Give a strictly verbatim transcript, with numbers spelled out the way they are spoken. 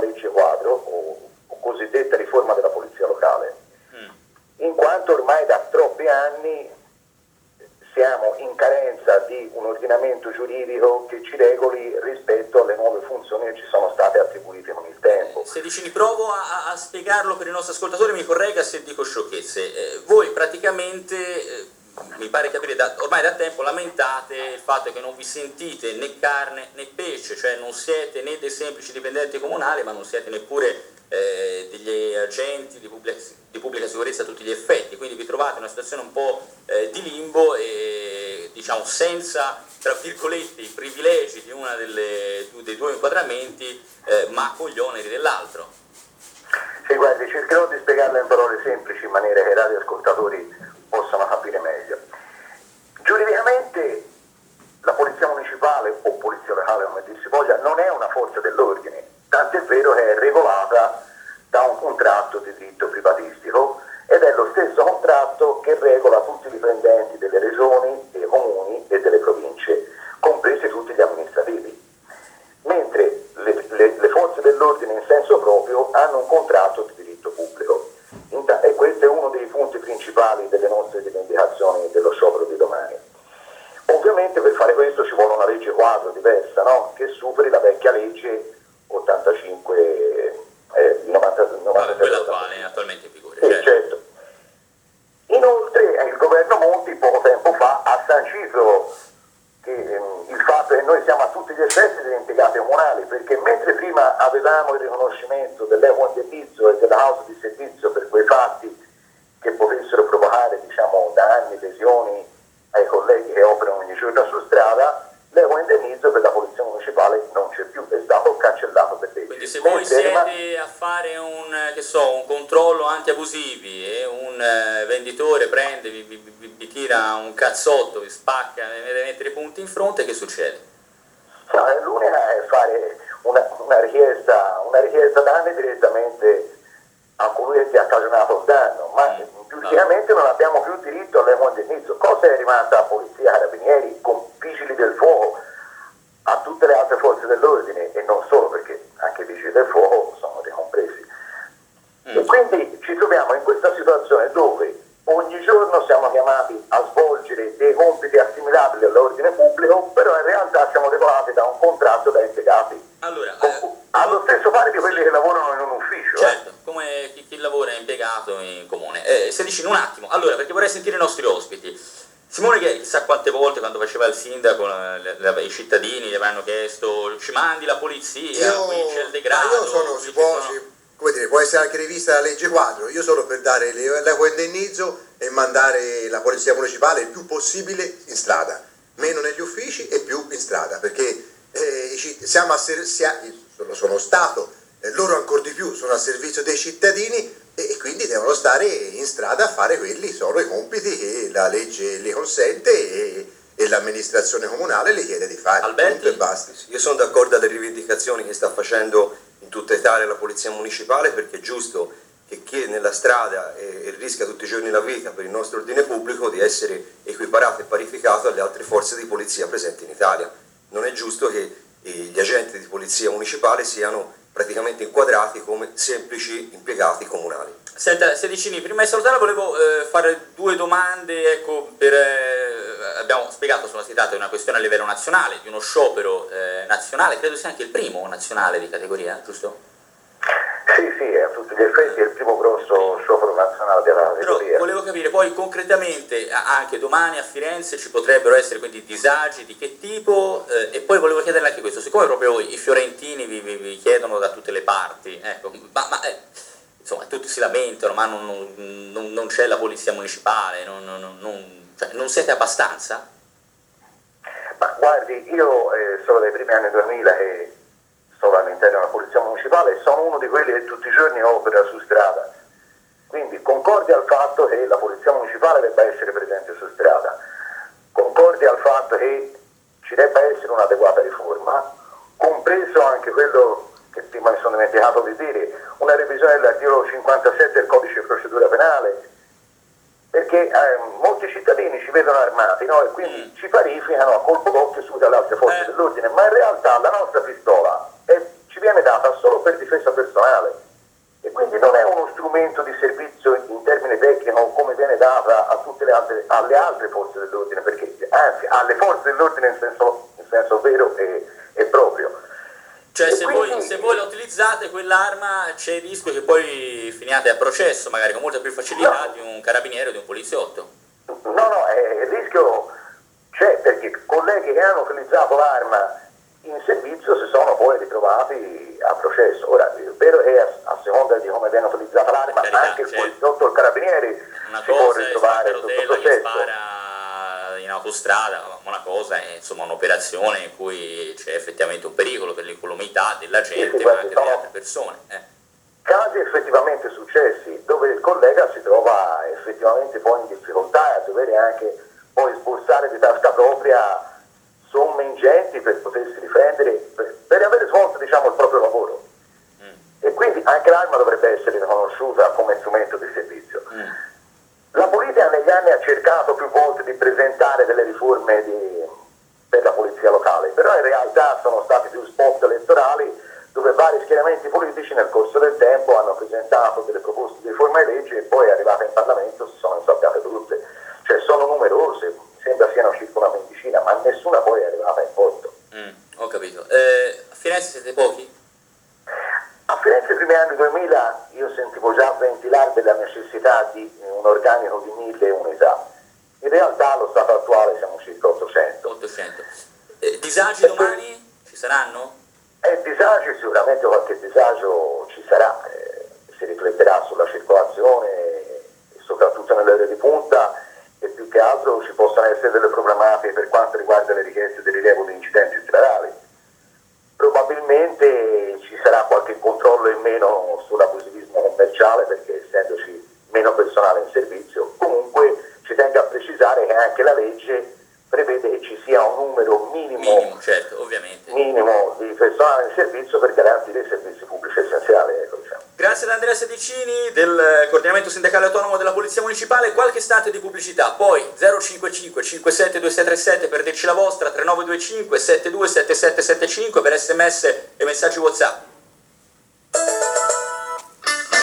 legge quadro o, o cosiddetta riforma della polizia locale, mm. in quanto ormai da troppi anni siamo in carenza di un ordinamento giuridico che ci regoli rispetto alle nuove funzioni che ci sono state attribuite con il tempo. Sedicini, provo a, a spiegarlo per i nostri ascoltatori, mi corregga se dico sciocchezze. Eh, voi praticamente, eh, mi pare capire, da, ormai da tempo lamentate il fatto che non vi sentite né carne né pesce, cioè non siete né dei semplici dipendenti comunali, ma non siete neppure eh, degli agenti di pubblica, di pubblica sicurezza a tutti gli effetti, quindi vi trovate in una situazione un po' eh, di limbo e diciamo senza, tra virgolette, i privilegi di uno dei due inquadramenti, eh, ma con gli oneri dell'altro. Sì, guardi, cercherò di spiegarla in parole semplici in maniera che i radioascoltatori possano capire meglio. Giuridicamente la polizia municipale o polizia locale, come dir si voglia, non è una forza dell'ordine, tant'è vero che è regolata da un contratto di diritto privatistico ed è lo stesso contratto che regola tutti i dipendenti delle regioni, dei comuni e delle province, compresi tutti gli amministrativi, mentre le, le, le forze dell'ordine in senso proprio hanno un contratto di diritto pubblico e questo è uno dei punti principali delle nostre rivendicazioni dello sciopero di domani. Ovviamente per fare questo ci vuole una legge quadro diversa, no? Che superi la vecchia legge ottantacinque eh, novanta, novanta, quella attuale, attualmente in vigore. Sì, certo. certo. Inoltre il governo Monti poco tempo fa ha sancito che ehm, il fatto che noi siamo a tutti gli effetti degli impiegati comunali, perché mentre prima avevamo il riconoscimento dell'equo indennizzo e della causa di servizio per quei fatti che potessero provocare, diciamo, danni, lesioni ai colleghi che operano ogni giorno su strada, l'equo indennizzo per la polizia municipale non c'è più, è stato cancellato per legge. Quindi se voi siete a fare un, che so, un controllo anti-abusivi e un eh, venditore prende, vi, vi, vi, vi tira un cazzotto, vi spacca, vi deve mettere i punti in fronte, che succede? No, l'unica è fare una, una richiesta una richiesta danni direttamente a colui che ti ha cagionato il danno, ma mm, giuridicamente no. non abbiamo più diritto all'equo indennizzo. Cosa è rimasta a polizia, carabinieri, con vigili del fuoco, a tutte le altre forze dell'ordine e non solo, perché anche i vigili del fuoco sono ricompresi. Mm. E quindi ci troviamo in questa situazione dove ogni giorno siamo chiamati a svolgere dei compiti assimilabili all'ordine pubblico, però in realtà siamo regolati da un contratto da impiegati. Allora, con, eh, allo stesso pari di quelli che lavorano in un ufficio. Certo, eh. come chi, chi lavora impiegato in comune. Eh, se dici in un attimo, allora, perché vorrei sentire i nostri ospiti. Simone, che chissà quante volte quando faceva il sindaco le, le, i cittadini gli avevano chiesto ci mandi la polizia, io, qui c'è il degrado. io sono, si può, sono... si, come dire, può essere anche rivista la legge quadro, io sono per dare l'equo indennizzo e mandare la polizia municipale il più possibile in strada, meno negli uffici e più in strada, perché eh, siamo a ser- lo sono stato, eh, loro ancora di più sono a servizio dei cittadini e quindi devono stare in strada a fare quelli sono i compiti che la legge li consente e, e l'amministrazione comunale li chiede di fare. Alberti? E basta. Io sono d'accordo alle rivendicazioni che sta facendo in tutta Italia la polizia municipale, perché è giusto che chi è nella strada e, e rischia tutti i giorni la vita per il nostro ordine pubblico di essere equiparato e parificato alle altre forze di polizia presenti in Italia. Non è giusto che eh, gli agenti di polizia municipale siano praticamente inquadrati come semplici impiegati comunali. Senta, Sedicini, prima di salutare volevo eh, fare due domande, ecco, per, eh, abbiamo spiegato, sono si tratta di una questione a livello nazionale, di uno sciopero eh, nazionale, credo sia anche il primo nazionale di categoria, giusto? Sì, sì, a tutti gli effetti è il primo grosso sciopero nazionale della categoria. Però volevo capire poi concretamente, anche domani a Firenze ci potrebbero essere quindi disagi di che tipo, eh, e poi volevo chiederle anche questo, siccome proprio i fiorentini vi, vi, vi chiedono da tutte le parti, ecco, ma, ma eh, insomma tutti si lamentano, ma non, non, non c'è la polizia municipale, non, non, non, cioè, non siete abbastanza? Ma guardi, io eh, sono dai primi anni duemila e sono all'interno della polizia municipale e sono uno di quelli che tutti i giorni opera su strada, quindi concordi al fatto che la polizia municipale debba essere presente su strada, concordi al fatto che ci debba essere un'adeguata riforma, compreso anche quello che prima mi sono dimenticato di dire, una revisione dell'articolo cinquantasette del codice di procedura penale, perché eh, molti cittadini ci vedono armati, no? E quindi mm. ci parificano a colpo d'occhio su dalle altre forze eh. dell'ordine, ma in realtà la nostra pistola è, ci ci viene data solo per difesa personale e quindi non è uno strumento di servizio in termine tecnico come viene data a tutte le altre, alle altre forze dell'ordine, perché anzi alle forze dell'ordine in senso, in senso vero e, e proprio. Cioè e se, quindi, voi, se voi la utilizzate quell'arma c'è il rischio che poi finiate a processo magari con molta più facilità no, di un carabiniere o di un poliziotto. No, no, eh, il rischio c'è perché colleghi che hanno utilizzato l'arma in servizio si sono poi ritrovati a processo. Ora, il vero è a, a seconda di come viene utilizzata l'arma, Carità, anche il certo. poliziotto o il carabinieri Una si può cosa è ritrovare sotto sotto che processo. spara in autostrada, ma una cosa è insomma un'operazione in cui c'è effettivamente un pericolo per l'incolumità della gente, sì, ma anche sono delle altre persone. Eh. Casi effettivamente successi dove il collega si trova effettivamente poi in difficoltà e a dover anche poi sborsare di tasca propria somme ingenti per potersi difendere, per, per aver svolto diciamo il proprio lavoro. Mm. E quindi anche l'arma dovrebbe essere riconosciuta come strumento di servizio. Mm. La politica negli anni ha cercato più volte di presentare delle riforme di, per la polizia locale, però in realtà sono stati più spot elettorali dove vari schieramenti politici nel corso del tempo hanno presentato delle proposte di riforma di legge e poi arrivate in Parlamento si sono insabbiate tutte. Cioè sono numerose, sembra siano circa una quindicina, ma nessuna poi è arrivata in porto. Mm, ho capito. Eh, a Firenze siete pochi? A Firenze, i primi anni duemila, io sentivo già ventilare della necessità di un organico di mille unità. In realtà, allo stato attuale, siamo circa ottocento. ottocento. Eh, disagi domani? Ci saranno? Eh, disagi, sicuramente qualche disagio ci sarà. Eh, si rifletterà sulla circolazione, e soprattutto nelle ore di punta, e più che altro ci possono essere delle problematiche per quanto riguarda le richieste di rilievo di incidenti stradali. Probabilmente ci sarà qualche controllo in meno sull'abusivismo commerciale perché essendoci meno personale in servizio. Comunque ci tengo a precisare che anche la legge prevede che ci sia un numero minimo, minimo, certo, ovviamente. minimo di personale in servizio per garantire i servizi pubblici essenziali. Ecco, diciamo. Grazie ad Andrea Sedicini del Coordinamento Sindacale Autonomo della Polizia Municipale. Qualche istante di pubblicità, poi zero cinque cinque cinque sette due sei tre sette per dirci la vostra, tre nove due cinque sette due sette sette sette cinque per sms e messaggi WhatsApp.